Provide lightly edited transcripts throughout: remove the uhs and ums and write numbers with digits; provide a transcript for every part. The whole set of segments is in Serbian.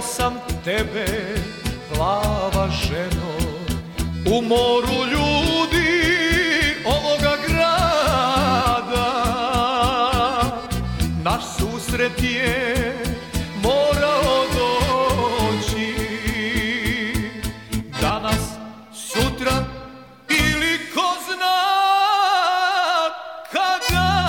Sreo sam tebe, plava ženo, u moru ljudi ovoga grada. Naš susret je morao doći danas, sutra ili ko zna kada.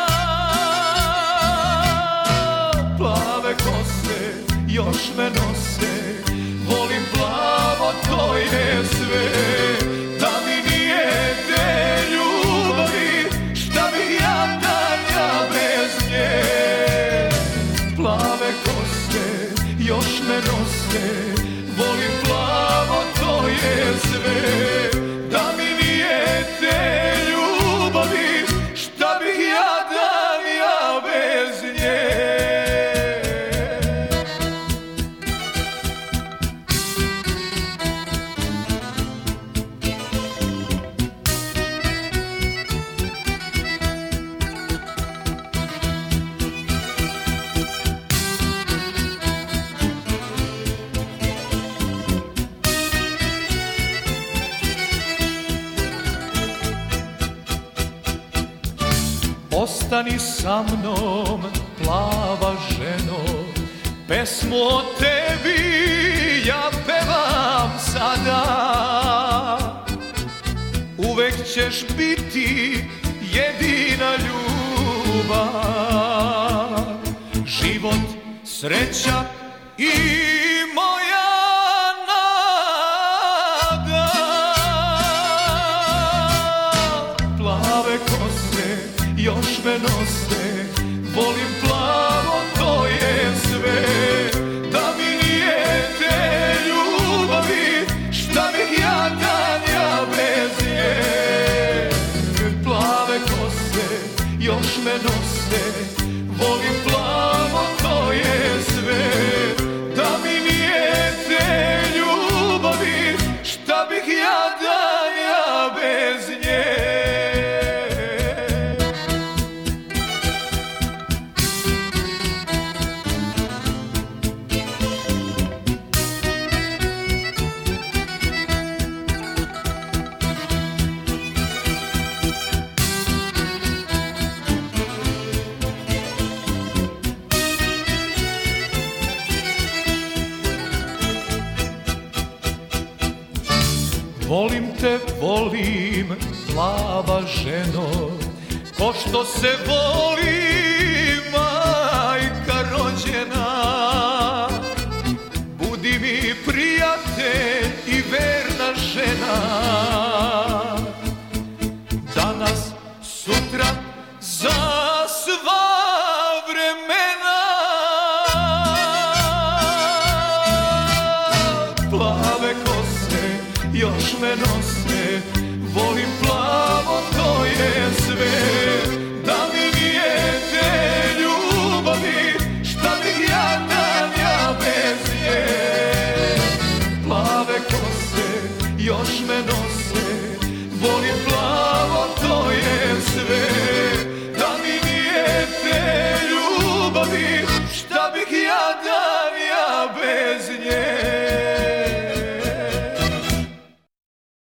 Plave kose još me nose, volim plavo, to je sve. Da mi nije te ljubavi, šta bih ja dalja bez nje. Plave kose još me nose, volim plavo, to je sve. Da mi nije te ljubavi, šta bih ja dalja bez nje. Ostani sa mnom, plava ženo, pesmu o tebi ja pevam sada. Uvek ćeš biti jedina ljubav, život, sreća i moja nada. Plave kose još me nose, volim plavo, to je sve. Da mi nije te ljubavi, šta bih ja dalja bez nje. Plave kose još me nose, volim plavo, to je sve. Da mi nije te ljubavi, šta bih ja dalja bez nje. Volim te, volim, plava ženo, ko što se voli majka rođena. Budi mi prijatelj i verna žena, danas, sutra, za sva vremena. Plave kose još me nose, volim plavo, to je sve. Da mi nije te ljubavi, šta bih ja dalja bez nje. Plave kose još me nose, volim plavo,